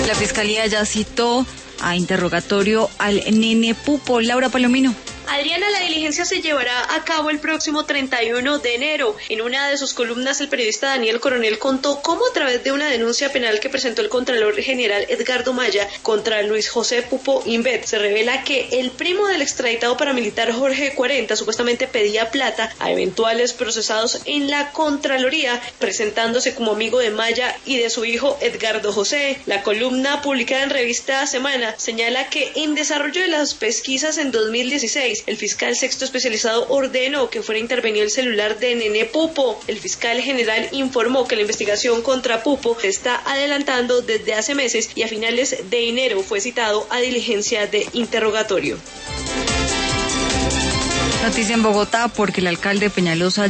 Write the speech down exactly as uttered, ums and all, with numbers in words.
La Fiscalía ya citó a interrogatorio al nene Pupo. Laura Palomino. Adriana, la diligencia se llevará a cabo el próximo treinta y uno de enero. En una de sus columnas, el periodista Daniel Coronel contó cómo a través de una denuncia penal que presentó el Contralor General Edgardo Maya contra Luis José Pupo Invet, se revela que el primo del extraditado paramilitar Jorge cuarenta supuestamente pedía plata a eventuales procesados en la Contraloría, presentándose como amigo de Maya y de su hijo Edgardo José. La columna publicada en Revista Semana señala que en desarrollo de las pesquisas en dos mil dieciséis, el fiscal sexto especializado ordenó que fuera intervenido el celular de Nene Pupo. El fiscal general informó que la investigación contra Pupo se está adelantando desde hace meses y a finales de enero fue citado a diligencia de interrogatorio. Noticia en Bogotá porque el alcalde Peñalosa